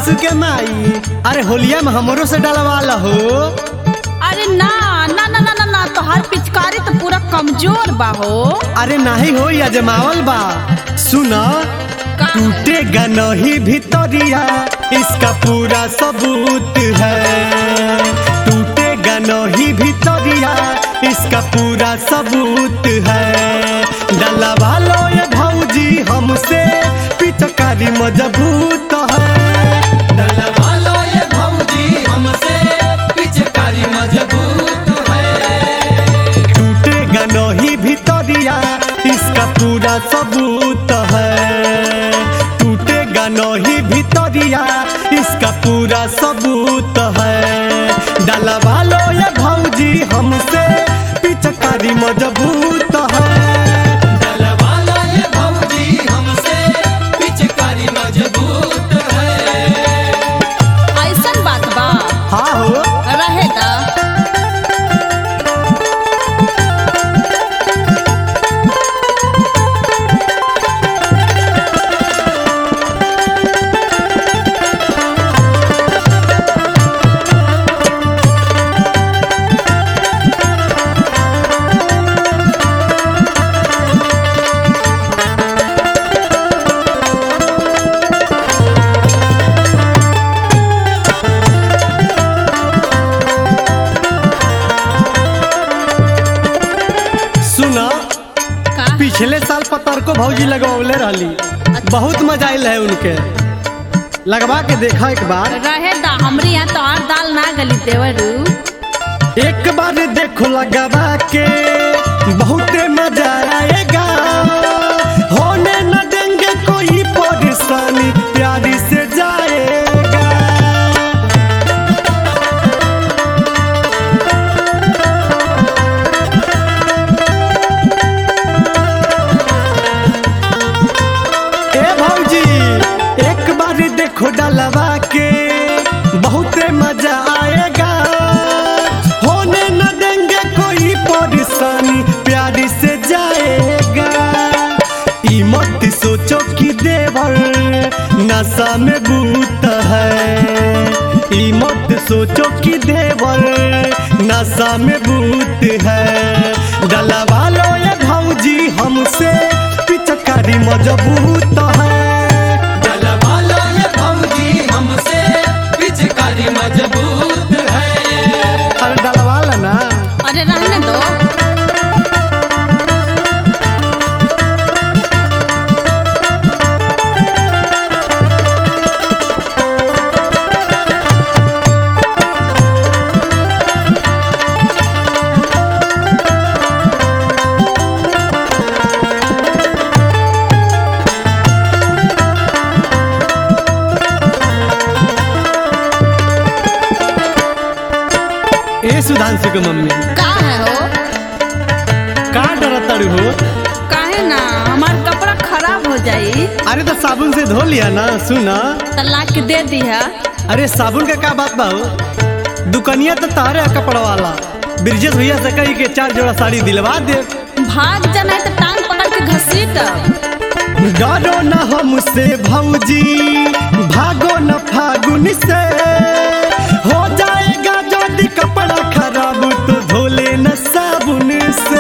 सासू के माई, अरे होलिया में हमरो से डलवाला हो। अरे ना ना ना ना ना, ना तो हर पिचकारी तो पूरा कमजोर बा हो। अरे नहीं हो या जमावल बा। सुना टूटेगा नहीं भितरिया, इसका पूरा सबूत है। टूटेगा नहीं भितरिया, इसका पूरा सबूत है। डलवा लो ये भौजी हमसे, पिचकारी मजबूत है। डलवा लो ये भौजी हमसे, पिचकारी मजबूत है। टूटेगा नहीं भितरिया, इसका पूरा सबूत है। टूटेगा नहीं भितरिया, इसका पूरा सबूत है। डलवा लो ये भौजी हमसे, पिचकारी मजबूत है। डलवा लो ये भौजी हमसे, पिचकारी मजबूत है। ऐसन बात बा। हाँ हो। रहेगा पिछले साल पतर को भौजी लगवले रहली। बहुत मजा आयल है उनके, लगवा के देखा एक बार। रहेगा हमरे यहाँ तो और दाल ना गली देवरू। एक बार देखो लगवा के, बहुते मजा आएगा। होने न देंगे कोई परेशानी, प्यारी से जाएगा। देखो डलवा के, बहुते मजा आएगा। होने न देंगे कोई परेशानी, प्यारी से जाएगा। ई मत सोचो कि देवर नशा में भूत है। ई मत सोचो कि देवर नशा में भूत है। डलवा लो ये भौजी हमसे, पिचकारी मजबूत है। हमसे पिचकारी मजबूत है। अरे डलवा लेना। अरे रहने दो। सुधांशु के मम्मी का है हो? का डरत तारू हो? काहे ना, हमार कपड़ा खराब हो जाई। अरे तो साबुन से धो लिया ना। सुना तो ला के दे दिया। अरे साबुन का क्या बात बा हो? दुकनिया तो तारे कपड़ा वाला ब्रिजेश भैया से कही के 4 जोड़ा साड़ी दिलवा दे। भाग जाना तो टांग पकड़ के घसीट। डरो न हमसे भौजी, भागो न फागुन से। हो जाएगा यदि कपड़ा खराब, तो धो लेना साबुन से।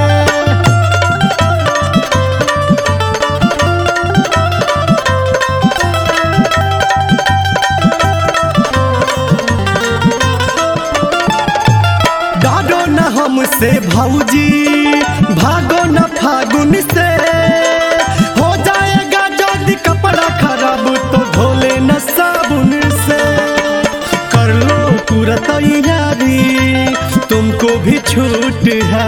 डरो न हमसे भौजी, भागो न फागुन से। हो जाएगा यदि कपड़ा खराब, तो धो लेना साबुन से। कर लो पूरा तैयारी, तुमको भी छूट है।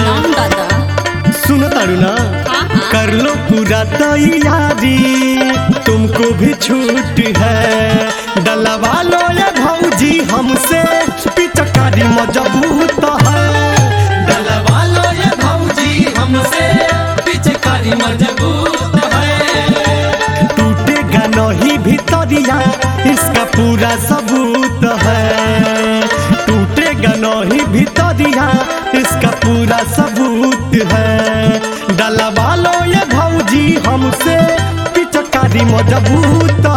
सुनो तारू ना। कर लो पूरा तैयारी, तुमको भी छूट है। डलवा लो ये भौजी हमसे, पिचकारी मजबूत है। डलवा लो ये भौजी हमसे, पिचकारी मजबूत है। टूटेगा नहीं भितरिया, इसका पूरा सबूत है। टूटेगा नहीं भितरिया, इसका पूरा सबूत है। डलवा लो ये भौजी हमसे, पिचकारी मजबूत